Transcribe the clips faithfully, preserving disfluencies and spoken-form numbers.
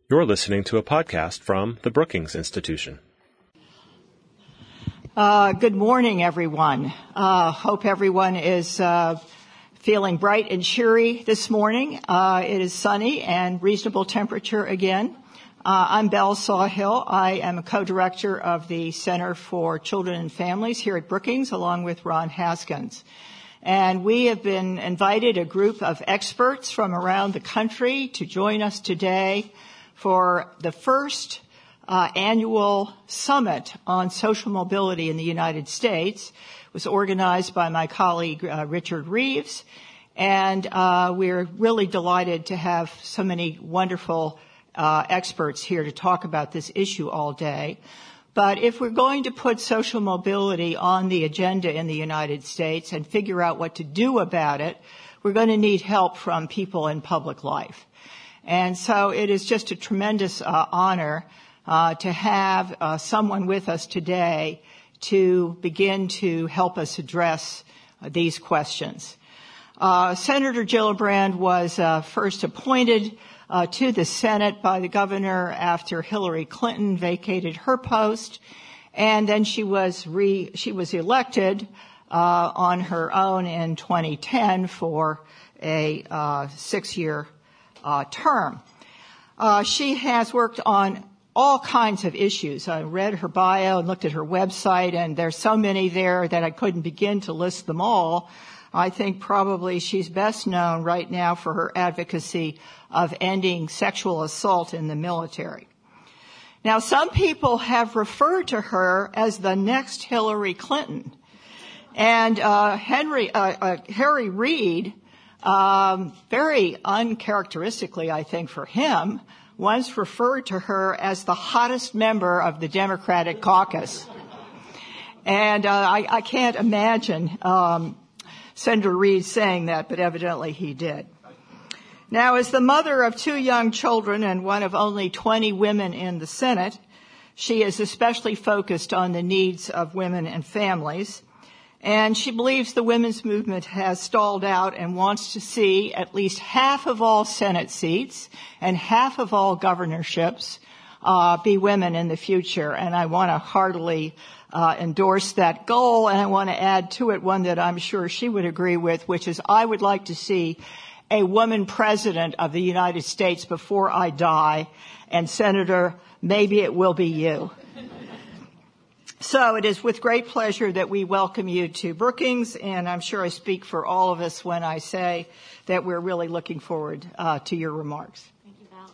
You're listening to a podcast from the Brookings Institution. Uh, good morning, everyone. Uh, hope everyone is uh, feeling bright and cheery this morning. Uh, it is sunny and reasonable temperature again. Uh, I'm Belle Sawhill. I am a co-director of the Center for Children and Families here at Brookings, along with Ron Haskins. And we have been invited, a group of experts from around the country, to join us today for the first uh, annual summit on social mobility in the United States. It was organized by my colleague uh, Richard Reeves, and uh, we're really delighted to have so many wonderful uh, experts here to talk about this issue all day. But if we're going to put social mobility on the agenda in the United States and figure out what to do about it, we're going to need help from people in public life. And so it is just a tremendous uh, honor uh, to have uh, someone with us today to begin to help us address uh, these questions. Uh, Senator Gillibrand was uh, first appointed uh, to the Senate by the governor after Hillary Clinton vacated her post, and then she was re- she was elected uh, on her own in twenty ten for a uh, six-year Uh, term. Uh, she has worked on all kinds of issues. I read her bio and looked at her website, and there's so many there that I couldn't begin to list them all. I think probably she's best known right now for her advocacy of ending sexual assault in the military. Now, some people have referred to her as the next Hillary Clinton. And uh, Henry, uh, uh, Harry Reid, Um, very uncharacteristically, I think, for him, once referred to her as the hottest member of the Democratic caucus. And uh, I, I can't imagine um, Senator Reid saying that, but evidently he did. Now, as the mother of two young children and one of only twenty women in the Senate, she is especially focused on the needs of women and families. And she believes the women's movement has stalled out and wants to see at least half of all Senate seats and half of all governorships uh, be women in the future. And I want to heartily uh, endorse that goal, and I want to add to it one that I'm sure she would agree with, which is I would like to see a woman president of the United States before I die. And Senator, maybe it will be you. So it is with great pleasure that we welcome you to Brookings, and I'm sure I speak for all of us when I say that we're really looking forward uh, to your remarks. Thank you, Val.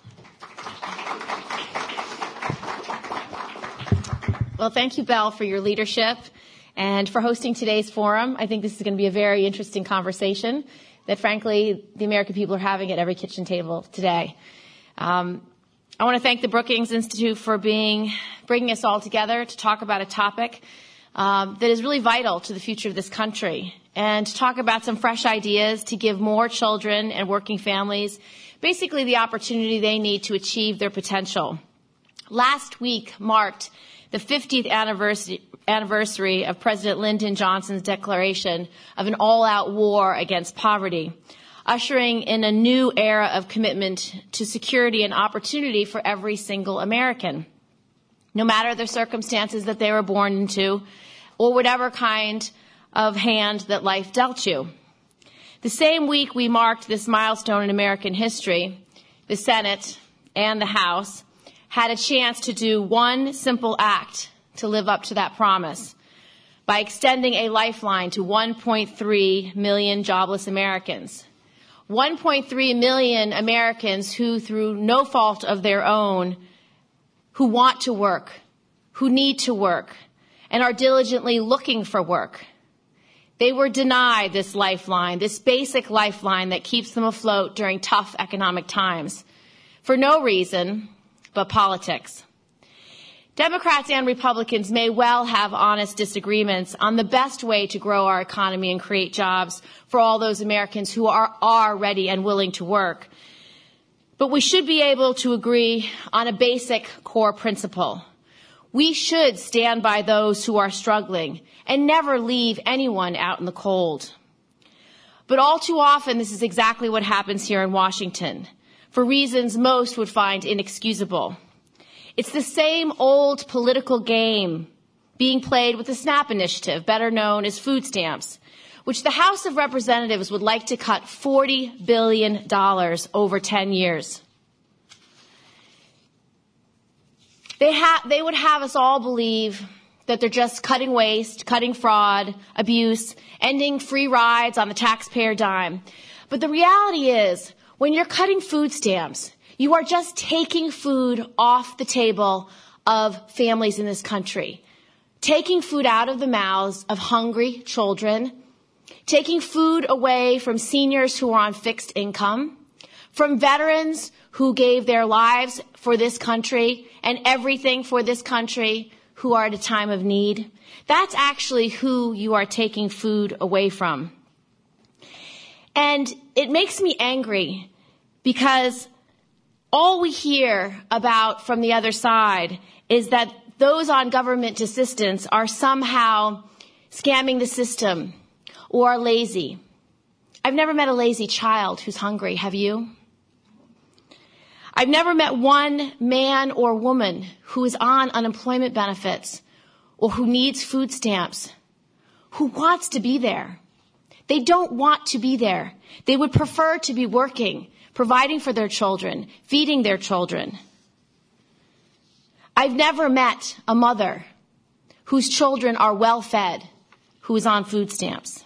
Well, thank you, Belle, for your leadership and for hosting today's forum. I think this is going to be a very interesting conversation that, frankly, the American people are having at every kitchen table today. Um, I want to thank the Brookings Institute for being, bringing us all together to talk about a topic um, that is really vital to the future of this country, and to talk about some fresh ideas to give more children and working families basically the opportunity they need to achieve their potential. Last week marked the fiftieth anniversary, anniversary of President Lyndon Johnson's declaration of an all-out war against poverty, ushering in a new era of commitment to security and opportunity for every single American, no matter the circumstances that they were born into or whatever kind of hand that life dealt you. The same week we marked this milestone in American history, the Senate and the House had a chance to do one simple act to live up to that promise by extending a lifeline to one point three million jobless Americans. one point three million Americans who, through no fault of their own, who want to work, who need to work, and are diligently looking for work. They were denied this lifeline, this basic lifeline that keeps them afloat during tough economic times, for no reason but politics. Democrats and Republicans may well have honest disagreements on the best way to grow our economy and create jobs for all those Americans who are, are ready and willing to work. But we should be able to agree on a basic core principle. We should stand by those who are struggling and never leave anyone out in the cold. But all too often, this is exactly what happens here in Washington. for reasons most would find inexcusable. It's the same old political game being played with the SNAP initiative, better known as food stamps, which the House of Representatives would like to cut forty billion dollars over ten years. They, ha- they would have us all believe that they're just cutting waste, cutting fraud, abuse, ending free rides on the taxpayer dime. But the reality is, when you're cutting food stamps, you are just taking food off the table of families in this country, taking food out of the mouths of hungry children, taking food away from seniors who are on fixed income, from veterans who gave their lives for this country and everything for this country, who are at a time of need. That's actually who you are taking food away from. And it makes me angry because all we hear about from the other side is that those on government assistance are somehow scamming the system or are lazy. I've never met a lazy child who's hungry. Have you? I've never met one man or woman who is on unemployment benefits or who needs food stamps who wants to be there. They don't want to be there. They would prefer to be working, providing for their children, feeding their children. I've never met a mother whose children are well fed who is on food stamps.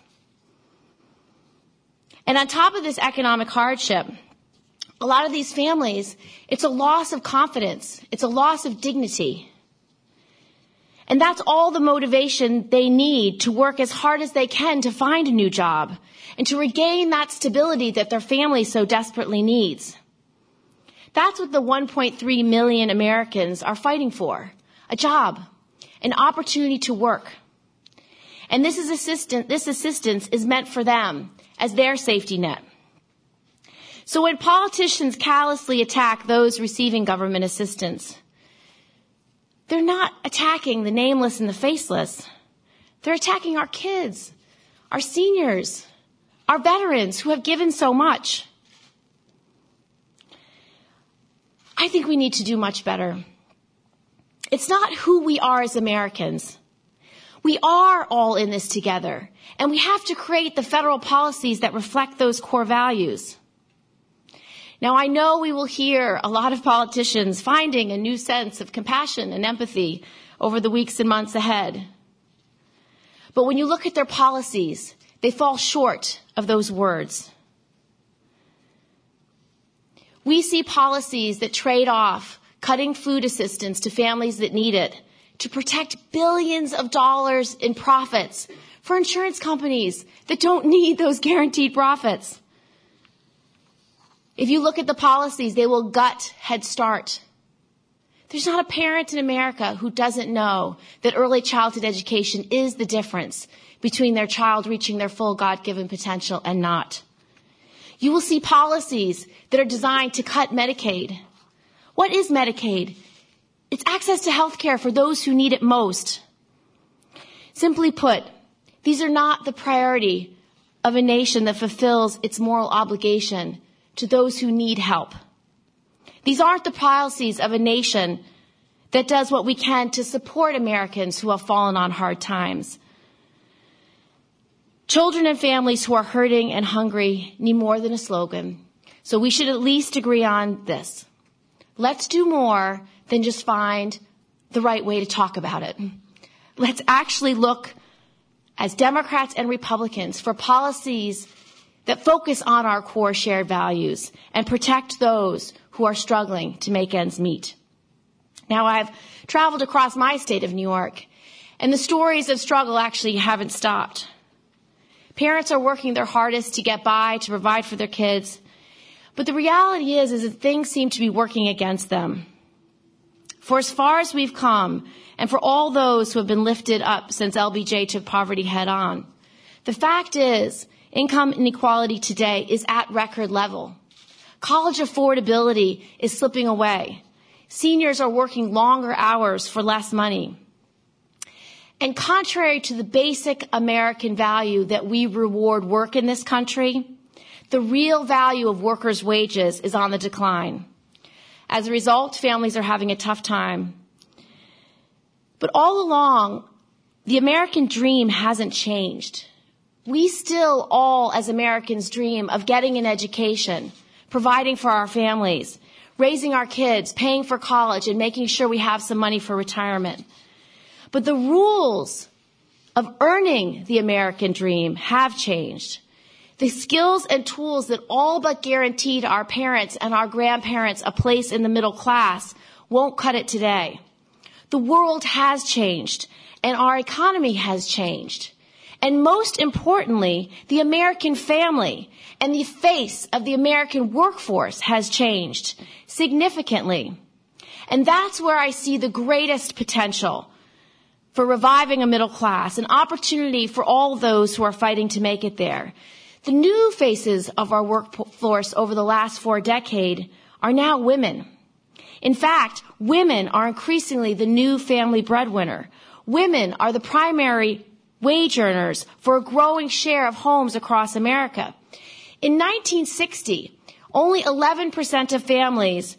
And on top of this economic hardship, a lot of these families, it's a loss of confidence. It's a loss of dignity. And that's all the motivation they need to work as hard as they can to find a new job and to regain that stability that their family so desperately needs. That's what the one point three million Americans are fighting for, a job, an opportunity to work. And this is assistant, this assistance is meant for them as their safety net. So when politicians callously attack those receiving government assistance, they're not attacking the nameless and the faceless. They're attacking our kids, our seniors, our veterans who have given so much. I think we need to do much better. It's not who we are as Americans. We are all in this together, and we have to create the federal policies that reflect those core values. Now, I know we will hear a lot of politicians finding a new sense of compassion and empathy over the weeks and months ahead. But when you look at their policies, they fall short of those words. We see policies that trade off cutting food assistance to families that need it to protect billions of dollars in profits for insurance companies that don't need those guaranteed profits. If you look at the policies, they will gut Head Start. There's not a parent in America who doesn't know that early childhood education is the difference between their child reaching their full God-given potential and not. You will see policies that are designed to cut Medicaid. What is Medicaid? It's access to health care for those who need it most. Simply put, these are not the priority of a nation that fulfills its moral obligation to those who need help. These aren't the policies of a nation that does what we can to support Americans who have fallen on hard times. Children and families who are hurting and hungry need more than a slogan. So we should at least agree on this. Let's do more than just find the right way to talk about it. Let's actually look as Democrats and Republicans for policies that focus on our core shared values and protect those who are struggling to make ends meet. Now, I've traveled across my state of New York, and the stories of struggle actually haven't stopped. Parents are working their hardest to get by, to provide for their kids, but the reality is, is that things seem to be working against them. For as far as we've come, and for all those who have been lifted up since L B J took poverty head on, the fact is, income inequality today is at record level. College affordability is slipping away. Seniors are working longer hours for less money. And contrary to the basic American value that we reward work in this country, The real value of workers' wages is on the decline. As a result, families are having a tough time. But all along, the American dream hasn't changed. We still all, as Americans, dream of getting an education, providing for our families, raising our kids, paying for college, and making sure we have some money for retirement. But the rules of earning the American dream have changed. The skills and tools that all but guaranteed our parents and our grandparents a place in the middle class won't cut it today. The world has changed, and our economy has changed. And most importantly, the American family and the face of the American workforce has changed significantly. And that's where I see the greatest potential for reviving a middle class, an opportunity for all those who are fighting to make it there. The new faces of our workforce over the last four decades are now women. In fact, women are increasingly the new family breadwinner. Women are the primary wage earners for a growing share of homes across America. In nineteen sixty, only eleven percent of families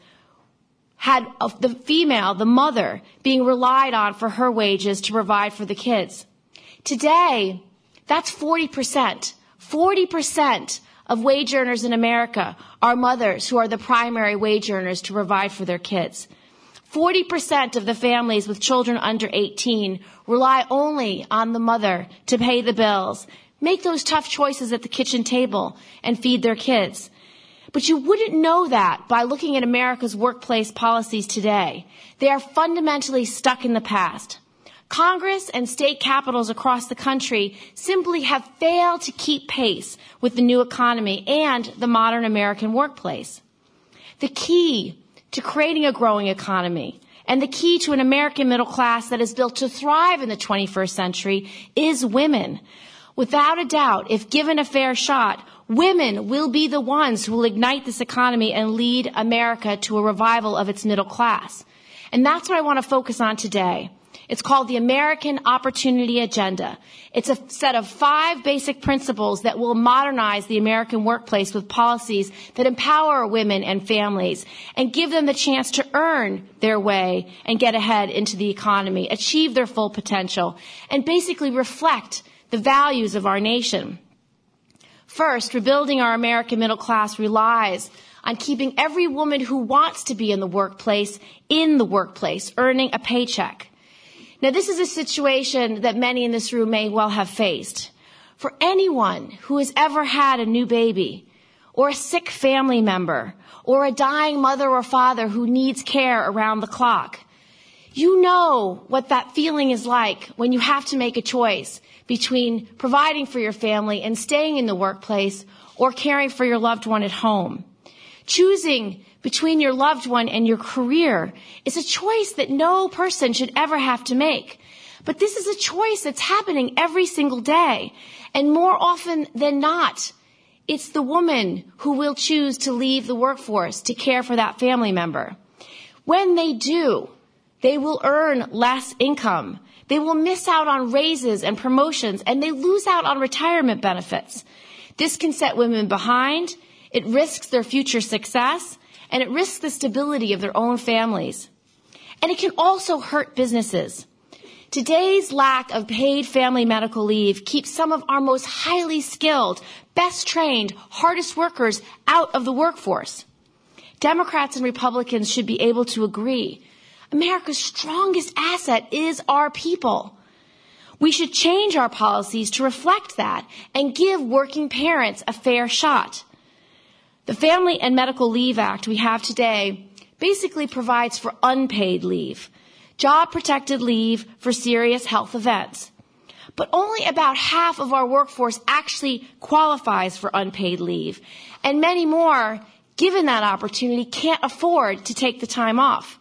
had the female, the mother, being relied on for her wages to provide for the kids. Today, that's forty percent. forty percent of wage earners in America are mothers who are the primary wage earners to provide for their kids. forty percent of the families with children under eighteen rely only on the mother to pay the bills, make those tough choices at the kitchen table, and feed their kids. But you wouldn't know that by looking at America's workplace policies today. They are fundamentally stuck in the past. Congress and state capitals across the country simply have failed to keep pace with the new economy and the modern American workplace. The key to creating a growing economy and the key to an American middle class that is built to thrive in the twenty-first century is women. Without a doubt, if given a fair shot, women will be the ones who will ignite this economy and lead America to a revival of its middle class. And that's what I want to focus on today. It's called the American Opportunity Agenda. It's a set of five basic principles that will modernize the American workplace with policies that empower women and families and give them the chance to earn their way and get ahead into the economy, achieve their full potential, and basically reflect the values of our nation. First, rebuilding our American middle class relies on keeping every woman who wants to be in the workplace in the workplace, earning a paycheck. Now, this is a situation that many in this room may well have faced. For anyone who has ever had a new baby, or a sick family member, or a dying mother or father who needs care around the clock, you know what that feeling is like when you have to make a choice between providing for your family and staying in the workplace or caring for your loved one at home. Choosing between your loved one and your career is a choice that no person should ever have to make. But this is a choice that's happening every single day. And more often than not, it's the woman who will choose to leave the workforce to care for that family member. When they do, they will earn less income. They will miss out on raises and promotions, and they lose out on retirement benefits. This can set women behind. It risks their future success, and it risks the stability of their own families. And it can also hurt businesses. Today's lack of paid family medical leave keeps some of our most highly skilled, best trained, hardest workers out of the workforce. Democrats and Republicans should be able to agree. America's strongest asset is our people. We should change our policies to reflect that and give working parents a fair shot. The Family and Medical Leave Act we have today basically provides for unpaid leave, job-protected leave for serious health events. But only about half of our workforce actually qualifies for unpaid leave, and many more, given that opportunity, can't afford to take the time off.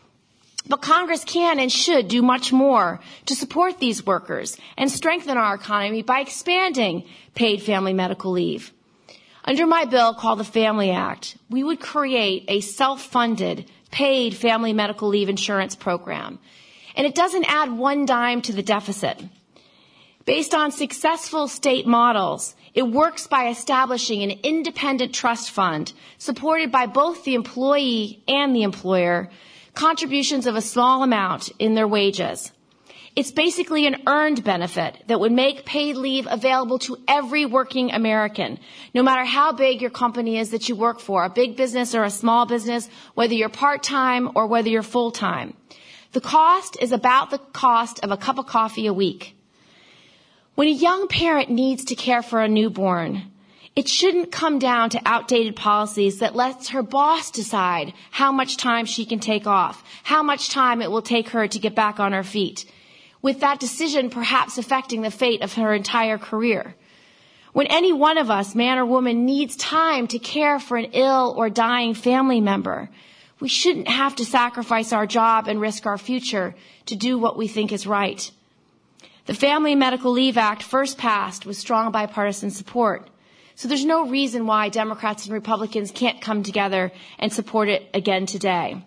But Congress can and should do much more to support these workers and strengthen our economy by expanding paid family medical leave. Under my bill called the Family Act, we would create a self-funded, paid family medical leave insurance program. And it doesn't add one dime to the deficit. Based on successful state models, It works by establishing an independent trust fund supported by both the employee and the employer, contributions of a small amount in their wages. It's basically an earned benefit that would make paid leave available to every working American, no matter how big your company is that you work for, a big business or a small business, whether you're part-time or whether you're full-time. The cost is about the cost of a cup of coffee a week. When a young parent needs to care for a newborn, it shouldn't come down to outdated policies that lets her boss decide how much time she can take off, how much time it will take her to get back on her feet, with that decision perhaps affecting the fate of her entire career. When any one of us, man or woman, needs time to care for an ill or dying family member, we shouldn't have to sacrifice our job and risk our future to do what we think is right. The Family Medical Leave Act first passed with strong bipartisan support, so there's no reason why Democrats and Republicans can't come together and support it again today.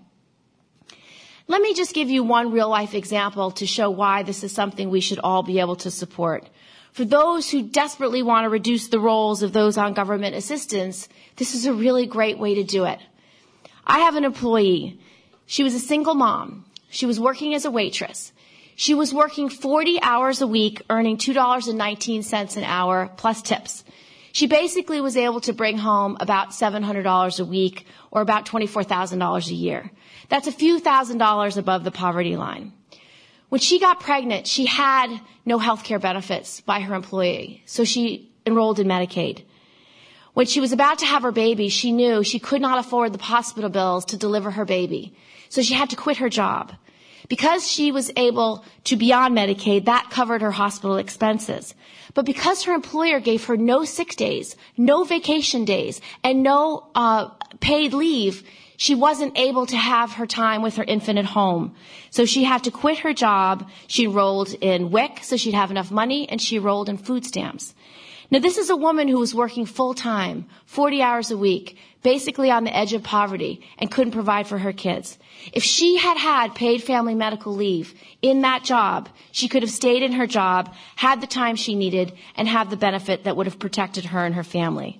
Let me just give you one real-life example to show why this is something we should all be able to support. For those who desperately want to reduce the roles of those on government assistance, this is a really great way to do it. I have an employee. She was a single mom. She was working as a waitress. She was working forty hours a week, earning two dollars and nineteen cents an hour plus tips. She basically was able to bring home about seven hundred dollars a week, or about twenty-four thousand dollars a year. That's a few thousand dollars above the poverty line. When she got pregnant, she had no health care benefits by her employee, so she enrolled in Medicaid. When she was about to have her baby, she knew she could not afford the hospital bills to deliver her baby, so she had to quit her job. Because she was able to be on Medicaid, that covered her hospital expenses. But because her employer gave her no sick days, no vacation days, and no uh, paid leave, she wasn't able to have her time with her infant at home. So she had to quit her job. She enrolled in W I C so she'd have enough money, and she enrolled in food stamps. Now, this is a woman who was working full-time, forty hours a week, basically on the edge of poverty, and couldn't provide for her kids. If she had had paid family medical leave in that job, she could have stayed in her job, had the time she needed, and have the benefit that would have protected her and her family.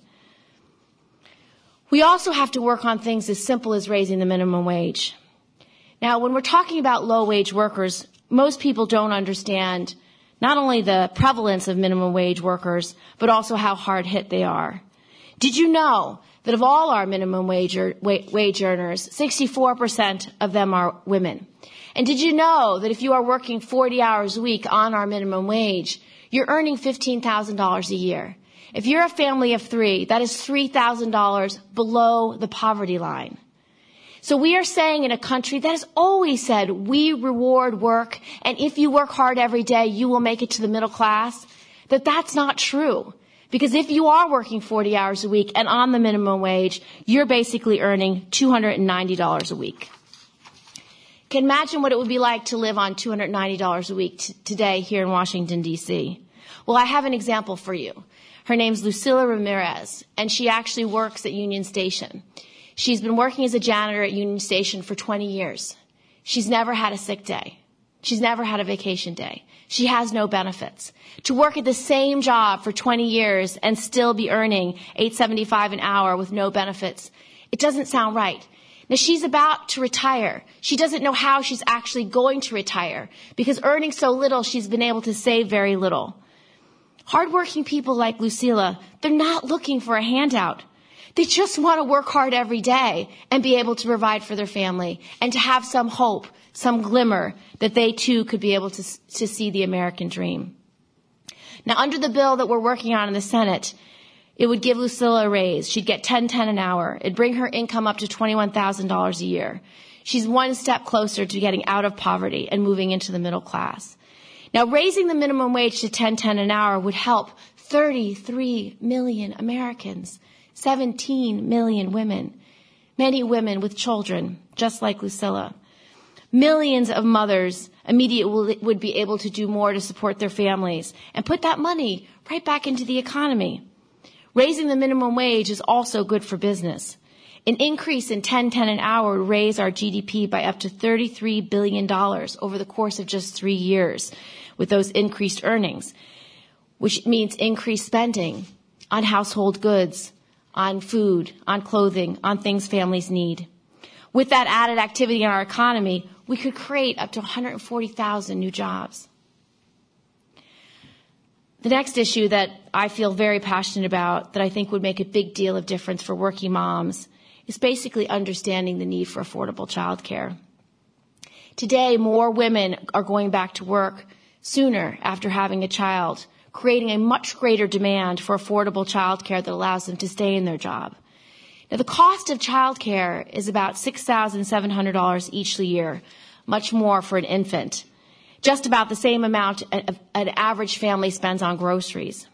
We also have to work on things as simple as raising the minimum wage. Now, when we're talking about low-wage workers, most people don't understand not only the prevalence of minimum wage workers, but also how hard hit they are. Did you know that of all our minimum wage, er, wage earners, sixty-four percent of them are women? And did you know that if you are working forty hours a week on our minimum wage, you're earning fifteen thousand dollars a year? If you're a family of three, that is three thousand dollars below the poverty line. So we are saying in a country that has always said we reward work, and if you work hard every day, you will make it to the middle class, that that's not true. Because if you are working forty hours a week and on the minimum wage, you're basically earning two hundred ninety dollars a week. Can imagine what it would be like to live on two hundred ninety dollars a week t- today here in Washington, D C. Well, I have an example for you. Her name's Lucila Ramirez, and she actually works at Union Station. She's been working as a janitor at Union Station for twenty years. She's never had a sick day. She's never had a vacation day. She has no benefits. To work at the same job for twenty years and still be earning eight seventy-five an hour with no benefits, it doesn't sound right. Now, she's about to retire. She doesn't know how she's actually going to retire because earning so little, she's been able to save very little. Hardworking people like Lucila, they're not looking for a handout. They just want to work hard every day and be able to provide for their family and to have some hope, some glimmer that they too could be able to, to see the American dream. Now, under the bill that we're working on in the Senate, it would give Lucila a raise. She'd get ten ten an hour. It'd bring her income up to twenty-one thousand dollars a year. She's one step closer to getting out of poverty and moving into the middle class. Now, raising the minimum wage to ten ten an hour would help thirty-three million Americans, seventeen million women, many women with children, just like Lucila. Millions of mothers immediately would be able to do more to support their families and put that money right back into the economy. Raising the minimum wage is also good for business. An increase in ten ten an hour would raise our G D P by up to thirty-three billion dollars over the course of just three years with those increased earnings, which means increased spending. on household goods, on food, on clothing, on things families need. With that added activity in our economy, we could create up to one hundred forty thousand new jobs. The next issue that I feel very passionate about, that I think would make a big deal of difference for working moms, is basically understanding the need for affordable childcare. Today, more women are going back to work sooner after having a child, creating a much greater demand for affordable childcare that allows them to stay in their job. Now, the cost of childcare is about six thousand seven hundred dollars each year, much more for an infant. Just about the same amount an average family spends on groceries.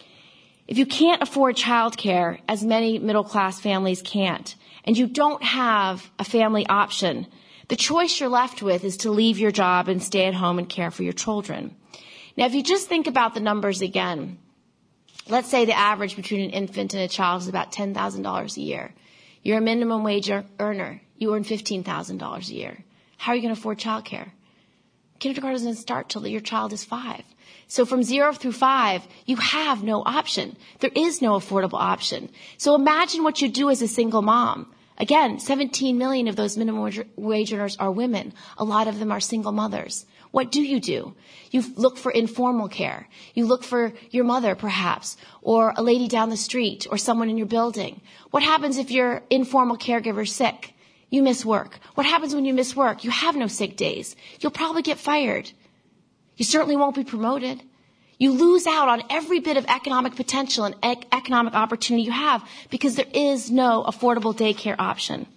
If you can't afford childcare, as many middle-class families can't, and you don't have a family option, the choice you're left with is to leave your job and stay at home and care for your children. Now, if you just think about the numbers again, let's say the average between an infant and a child is about ten thousand dollars a year. You're a minimum wage earner. You earn fifteen thousand dollars a year. How are you going to afford childcare? Kindergarten doesn't start till your child is five. So from zero through five, you have no option. There is no affordable option. So imagine what you do as a single mom. Again, seventeen million of those minimum wage earners are women. A lot of them are single mothers. What do you do? You look for informal care. You look for your mother, perhaps, or a lady down the street, or someone in your building. What happens if your informal caregiver's sick? You miss work. What happens when you miss work? You have no sick days. You'll probably get fired. You certainly won't be promoted. You lose out on every bit of economic potential and ec- economic opportunity you have because there is no affordable daycare option.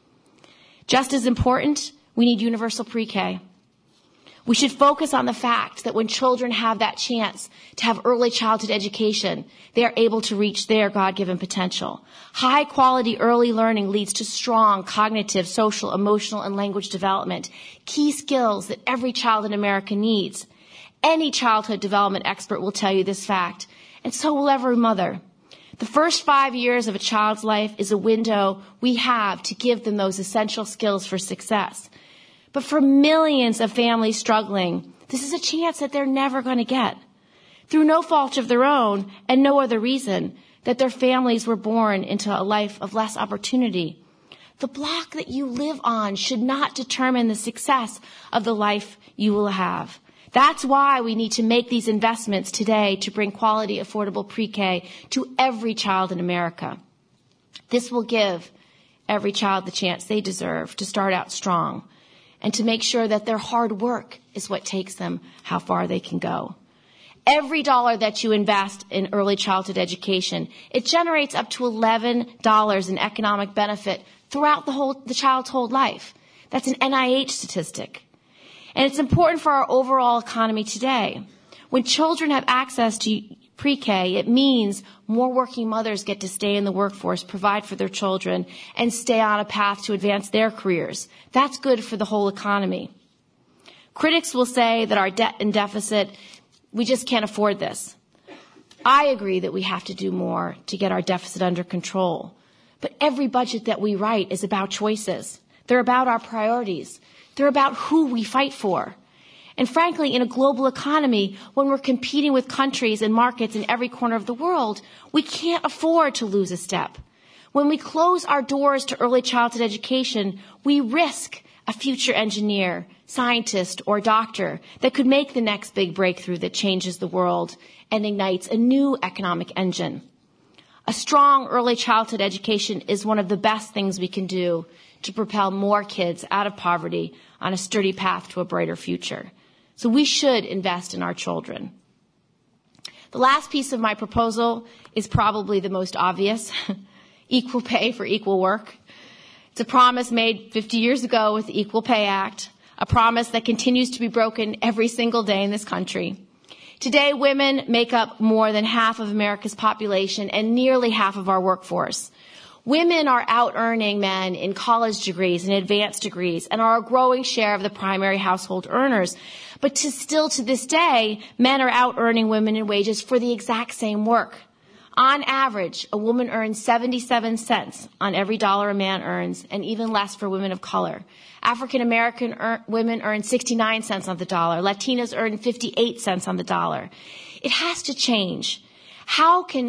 Just as important, we need universal pre-K. We should focus on the fact that when children have that chance to have early childhood education, they are able to reach their God-given potential. High-quality early learning leads to strong cognitive, social, emotional, and language development, key skills that every child in America needs. Any childhood development expert will tell you this fact, and so will every mother. The first five years of a child's life is a window we have to give them those essential skills for success. But for millions of families struggling, this is a chance that they're never going to get. Through no fault of their own and no other reason that their families were born into a life of less opportunity. The block that you live on should not determine the success of the life you will have. That's why we need to make these investments today to bring quality, affordable pre-K to every child in America. This will give every child the chance they deserve to start out strong, and to make sure that their hard work is what takes them how far they can go. Every dollar that you invest in early childhood education, it generates up to eleven dollars in economic benefit throughout the whole, the child's whole life. That's an N I H statistic. And it's important for our overall economy today. When children have access to pre-K, it means more working mothers get to stay in the workforce, provide for their children, and stay on a path to advance their careers. That's good for the whole economy. Critics will say that our debt and deficit, we just can't afford this. I agree that we have to do more to get our deficit under control. But every budget that we write is about choices. They're about our priorities. They're about who we fight for. And frankly, in a global economy, when we're competing with countries and markets in every corner of the world, we can't afford to lose a step. When we close our doors to early childhood education, we risk a future engineer, scientist, or doctor that could make the next big breakthrough that changes the world and ignites a new economic engine. A strong early childhood education is one of the best things we can do to propel more kids out of poverty on a sturdy path to a brighter future. So we should invest in our children. The last piece of my proposal is probably the most obvious, equal pay for equal work. It's a promise made fifty years ago with the Equal Pay Act, a promise that continues to be broken every single day in this country. Today, women make up more than half of America's population and nearly half of our workforce. Women are out-earning men in college degrees and advanced degrees and are a growing share of the primary household earners. But to still to this day, men are out-earning women in wages for the exact same work. On average, a woman earns seventy-seven cents on every dollar a man earns, and even less for women of color. African American earn, women earn sixty-nine cents on the dollar. Latinas earn fifty-eight cents on the dollar. It has to change. How can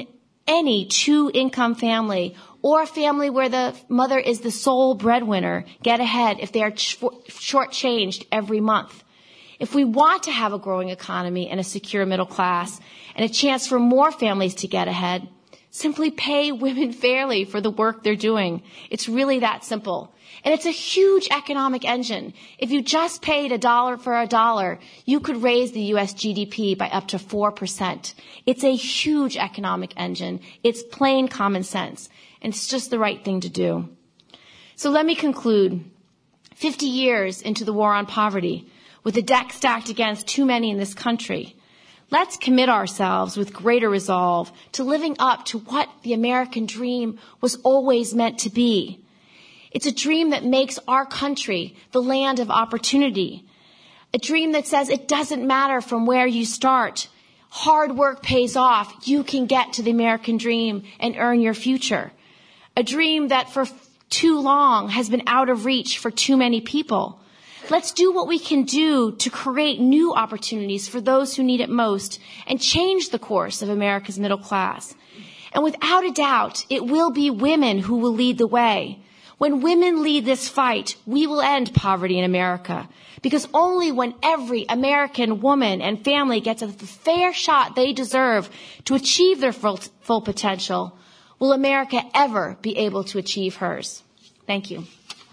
any two-income family or a family where the mother is the sole breadwinner get ahead if they are ch- shortchanged every month. If we want to have a growing economy and a secure middle class and a chance for more families to get ahead, simply pay women fairly for the work they're doing. It's really that simple. And it's a huge economic engine. If you just paid a dollar for a dollar, you could raise the U S G D P by up to four percent. It's a huge economic engine. It's plain common sense. And it's just the right thing to do. So let me conclude. fifty years into the war on poverty, with the deck stacked against too many in this country, let's commit ourselves with greater resolve to living up to what the American dream was always meant to be. It's a dream that makes our country the land of opportunity. A dream that says it doesn't matter from where you start. Hard work pays off. You can get to the American dream and earn your future. A dream that for too long has been out of reach for too many people. Let's do what we can do to create new opportunities for those who need it most and change the course of America's middle class. And without a doubt, it will be women who will lead the way. When women lead this fight, we will end poverty in America. Because only when every American woman and family gets a fair shot they deserve to achieve their full, full potential will America ever be able to achieve hers. Thank you.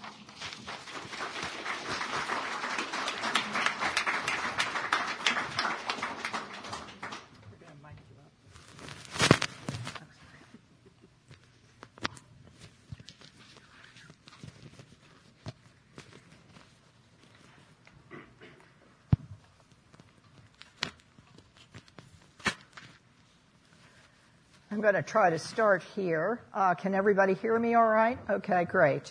I'm going to try to start here. Uh, can everybody hear me all right? Okay, great.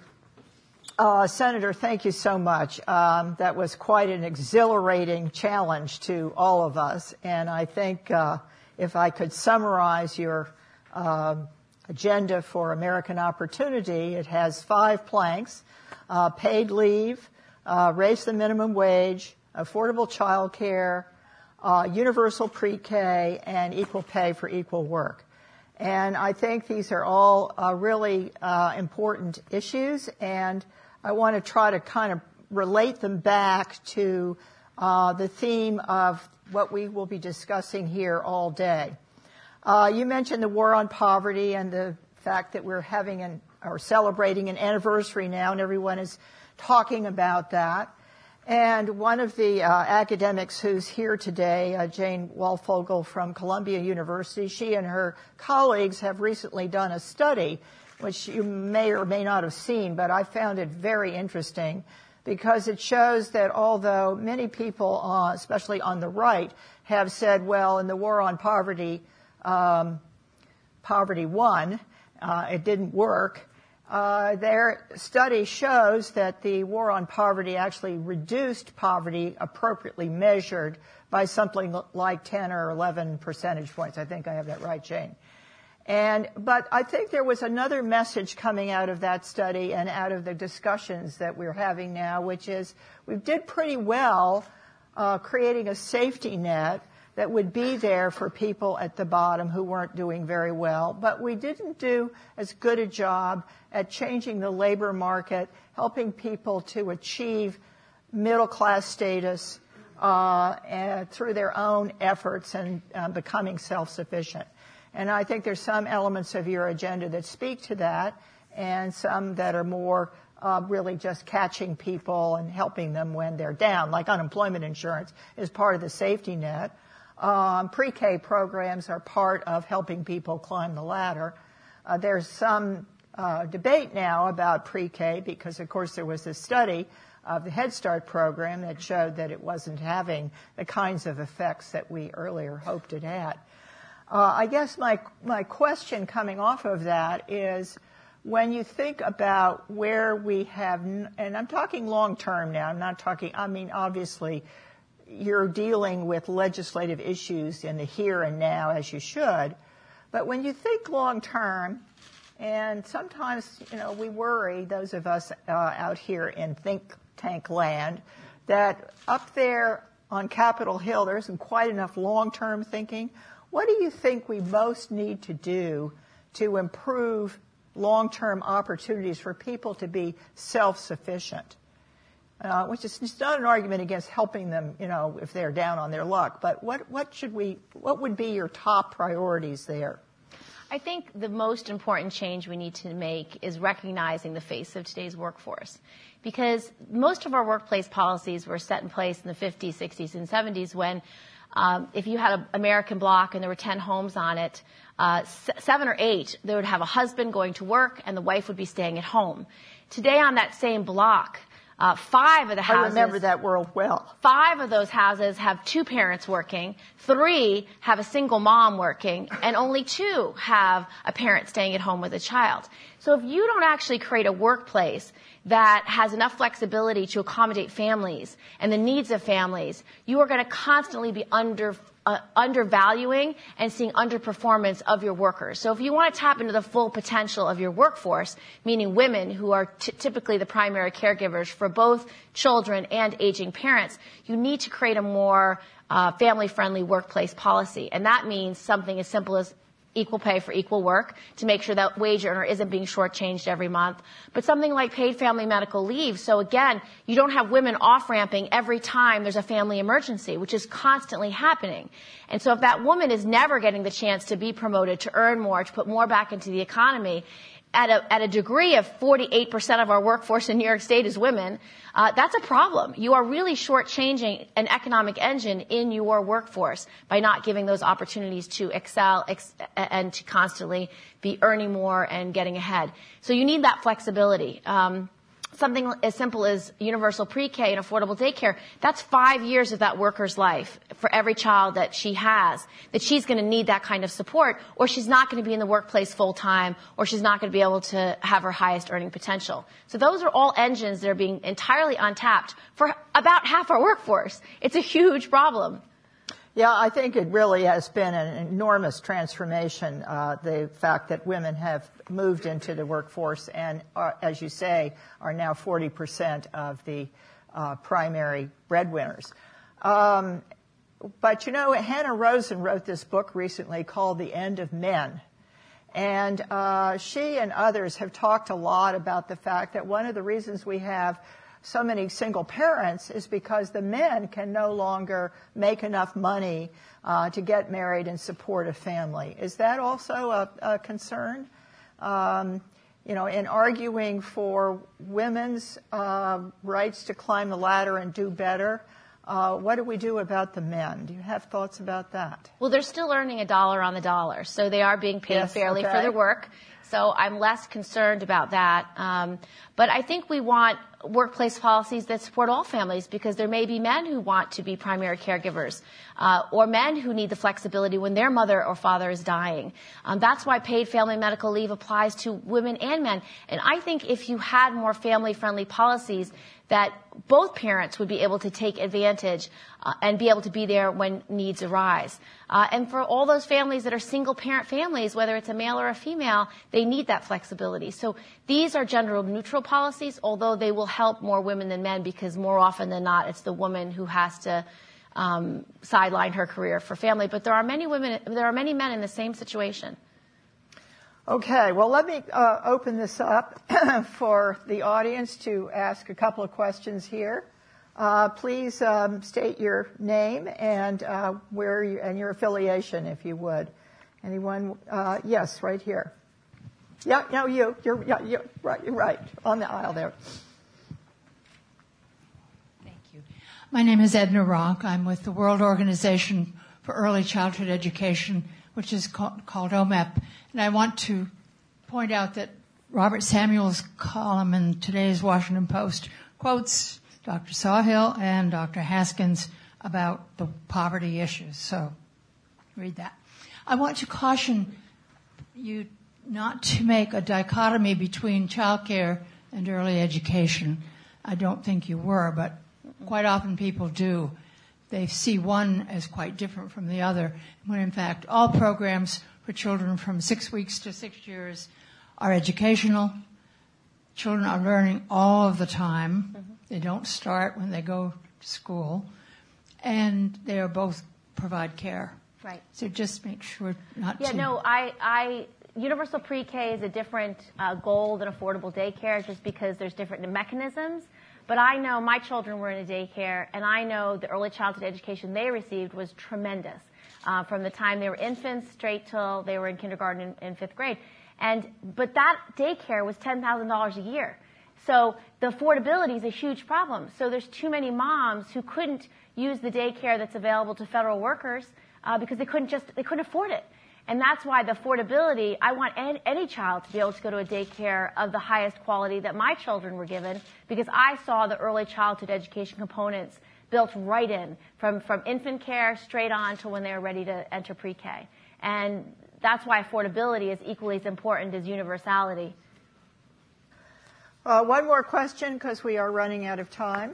Uh, Senator, thank you so much. Um, that was quite an exhilarating challenge to all of us. And I think uh, if I could summarize your uh, agenda for American Opportunity, it has five planks: uh, paid leave, uh, raise the minimum wage, affordable child care, Uh, universal pre-K, and equal pay for equal work. And I think these are all uh, really uh, important issues, and I want to try to kind of relate them back to uh, the theme of what we will be discussing here all day. Uh, you mentioned the war on poverty and the fact that we're having an, or celebrating an anniversary now, and everyone is talking about that. And one of the uh, academics who's here today, uh, Jane Walfogel from Columbia University, she and her colleagues have recently done a study, which you may or may not have seen, but I found it very interesting because it shows that although many people, uh, especially on the right, have said, well, in the war on poverty, um, poverty won, uh, it didn't work. Uh, their study shows that the war on poverty actually reduced poverty appropriately measured by something like ten or eleven percentage points. I think I have that right, Jane. And, but I think there was another message coming out of that study and out of the discussions that we're having now, which is we did pretty well uh, creating a safety net that would be there for people at the bottom who weren't doing very well. But we didn't do as good a job at changing the labor market, helping people to achieve middle-class status uh, and through their own efforts and uh, becoming self-sufficient. And I think there's some elements of your agenda that speak to that and some that are more uh, really just catching people and helping them when they're down, like unemployment insurance is part of the safety net. Um, pre-K programs are part of helping people climb the ladder. Uh, there's some uh, debate now about pre-K because, of course, there was this study of the Head Start program that showed that it wasn't having the kinds of effects that we earlier hoped it had. Uh, I guess my my question coming off of that is when you think about where we have, and I'm talking long-term now, I'm not talking, I mean, obviously, you're dealing with legislative issues in the here and now, as you should. But when you think long-term, and sometimes, you know, we worry, those of us uh, out here in think tank land, that up there on Capitol Hill there isn't quite enough long-term thinking. What do you think we most need to do to improve long-term opportunities for people to be self-sufficient? Uh, which is it's not an argument against helping them, you know, if they're down on their luck. But what, what should we, what would be your top priorities there? I think the most important change we need to make is recognizing the face of today's workforce. Because most of our workplace policies were set in place in the fifties, sixties, and seventies when um, if you had an American block and there were ten homes on it, uh, seven or eight, they would have a husband going to work and the wife would be staying at home. Today on that same block, Uh, five of the houses. I remember that world well. Five of those houses have two parents working, three have a single mom working, and only two have a parent staying at home with a child. So if you don't actually create a workplace that has enough flexibility to accommodate families and the needs of families, you are going to constantly be under Uh, undervaluing and seeing underperformance of your workers. So if you want to tap into the full potential of your workforce, meaning women who are t- typically the primary caregivers for both children and aging parents, you need to create a more uh, family-friendly workplace policy. And that means something as simple as equal pay for equal work to make sure that wage earner isn't being shortchanged every month. But something like paid family medical leave. So again, you don't have women off-ramping every time there's a family emergency, which is constantly happening. And so if that woman is never getting the chance to be promoted, to earn more, to put more back into the economy, at a, at a degree of forty-eight percent of our workforce in New York State is women, uh, that's a problem. You are really shortchanging an economic engine in your workforce by not giving those opportunities to excel ex- and to constantly be earning more and getting ahead. So you need that flexibility. Um, Something as simple as universal pre-K and affordable daycare, that's five years of that worker's life for every child that she has, that she's going to need that kind of support, or she's not going to be in the workplace full-time, or she's not going to be able to have her highest earning potential. So those are all engines that are being entirely untapped for about half our workforce. It's a huge problem. Yeah, I think it really has been an enormous transformation, uh, the fact that women have moved into the workforce and, are, as you say, are now forty percent of the uh, primary breadwinners. Um, but, you know, Hannah Rosen wrote this book recently called The End of Men. And uh, she and others have talked a lot about the fact that one of the reasons we have so many single parents is because the men can no longer make enough money uh, to get married and support a family. Is that also a, a concern? Um, you know, in arguing for women's uh, rights to climb the ladder and do better, uh, what do we do about the men? Do you have thoughts about that? Well, they're still earning a dollar on the dollar, so they are being paid yes, fairly okay. for their work. So I'm less concerned about that. Um, but I think we want workplace policies that support all families, because there may be men who want to be primary caregivers uh, or men who need the flexibility when their mother or father is dying. Um, that's why paid family medical leave applies to women and men. And I think if you had more family-friendly policies, that both parents would be able to take advantage uh, and be able to be there when needs arise. Uh, and for all those families that are single-parent families, whether it's a male or a female, they need that flexibility. So these are gender-neutral policies, although they will help more women than men, because more often than not, it's the woman who has to um, sideline her career for family. But there are many women, there are many men in the same situation. Okay, well, let me uh, open this up for the audience to ask a couple of questions here. Uh, please um, state your name and uh, where you, and your affiliation, if you would. Anyone? Uh, yes, right here. Yeah, no, you. You're, yeah, you're right. You're right on the aisle there. Thank you. My name is Edna Ronk. I'm with the World Organization for Early Childhood Education, which is called, called O M E P. And I want to point out that Robert Samuel's column in today's Washington Post quotes Doctor Sawhill and Doctor Haskins about the poverty issues. So read that. I want to caution you not to make a dichotomy between childcare and early education. I don't think you were, but quite often people do. They see one as quite different from the other, when in fact all programs for children from six weeks to six years are educational. Children are learning all of the time. Mm-hmm. They don't start when they go to school. And they are both provide care. Right. So just make sure not yeah, to. Yeah, no, I, I, universal pre-K is a different uh, goal than affordable daycare just because there's different mechanisms. But I know my children were in a daycare, and I know the early childhood education they received was tremendous uh, from the time they were infants straight till they were in kindergarten and, and fifth grade. And but that daycare was ten thousand dollars a year. So the affordability is a huge problem. So there's too many moms who couldn't use the daycare that's available to federal workers uh, because they couldn't just they couldn't afford it. And that's why the affordability, I want any, any child to be able to go to a daycare of the highest quality that my children were given, because I saw the early childhood education components built right in, from, from infant care straight on to when they were ready to enter pre-K. And that's why affordability is equally as important as universality. Uh, one more question, because we are running out of time.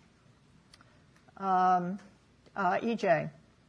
Um, uh, E J.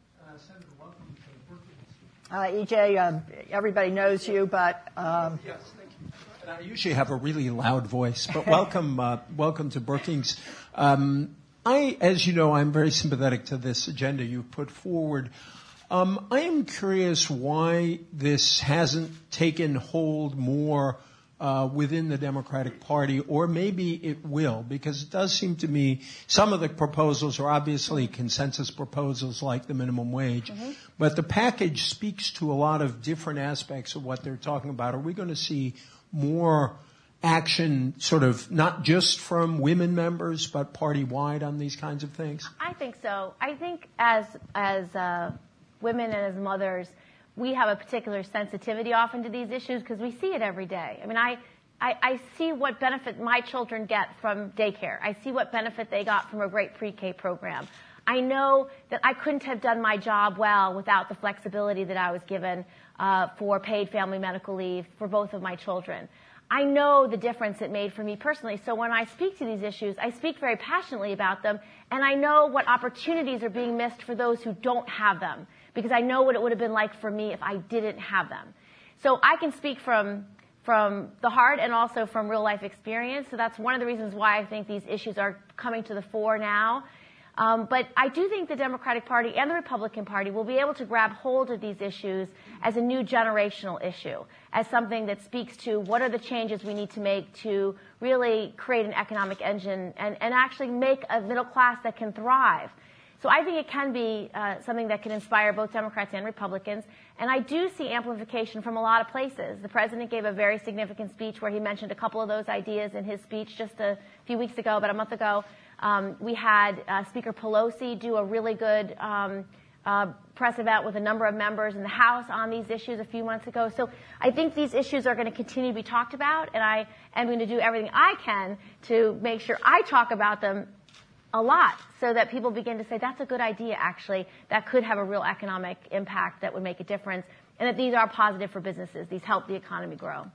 Uh, E J, um, everybody knows you, but um, yes, thank you. And I usually have a really loud voice, but welcome, uh, welcome to Brookings. Um, I, as you know, I'm very sympathetic to this agenda you've put forward. Um, I am curious why this hasn't taken hold more uh, within the Democratic Party, or maybe it will, because it does seem to me some of the proposals are obviously consensus proposals like the minimum wage, mm-hmm. but the package speaks to a lot of different aspects of what they're talking about. Are we going to see more action, sort of not just from women members, but party-wide on these kinds of things? I think so. I think as as uh, women and as mothers, we have a particular sensitivity often to these issues because we see it every day. I mean, I, I, I see what benefit my children get from daycare. I see what benefit they got from a great pre-K program. I know that I couldn't have done my job well without the flexibility that I was given uh, for paid family medical leave for both of my children. I know the difference it made for me personally. So when I speak to these issues, I speak very passionately about them, and I know what opportunities are being missed for those who don't have them, because I know what it would have been like for me if I didn't have them. So I can speak from from the heart and also from real life experience. So that's one of the reasons why I think these issues are coming to the fore now. Um, but I do think the Democratic Party and the Republican Party will be able to grab hold of these issues as a new generational issue, as something that speaks to what are the changes we need to make to really create an economic engine and, and actually make a middle class that can thrive. So I think it can be uh, something that can inspire both Democrats and Republicans. And I do see amplification from a lot of places. The president gave a very significant speech where he mentioned a couple of those ideas in his speech just a few weeks ago, about a month ago. Um, we had uh, Speaker Pelosi do a really good um, uh, press event with a number of members in the House on these issues a few months ago. So I think these issues are going to continue to be talked about, and I am going to do everything I can to make sure I talk about them a lot so that people begin to say, that's a good idea, actually. That could have a real economic impact that would make a difference, and that these are positive for businesses. These help the economy grow.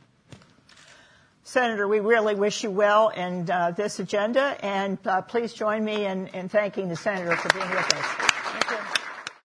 Senator, we really wish you well in uh, this agenda, and uh, please join me in, in thanking the Senator for being with us.